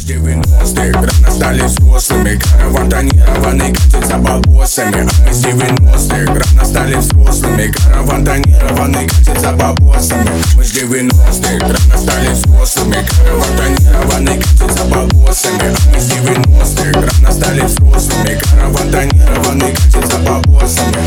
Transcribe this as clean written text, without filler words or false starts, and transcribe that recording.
с 90-х рано стали взрослыми. Караван тонированный катит за бабосами. А мы с 90-х рано стали взрослыми. Караван тонированный катит за бабосами. Мы с 90-х рано стали взрослыми. Караван тонированный катит за бабосами. А мы с 90-х рано стали взрослыми. Караван тонированный катит за бабосами.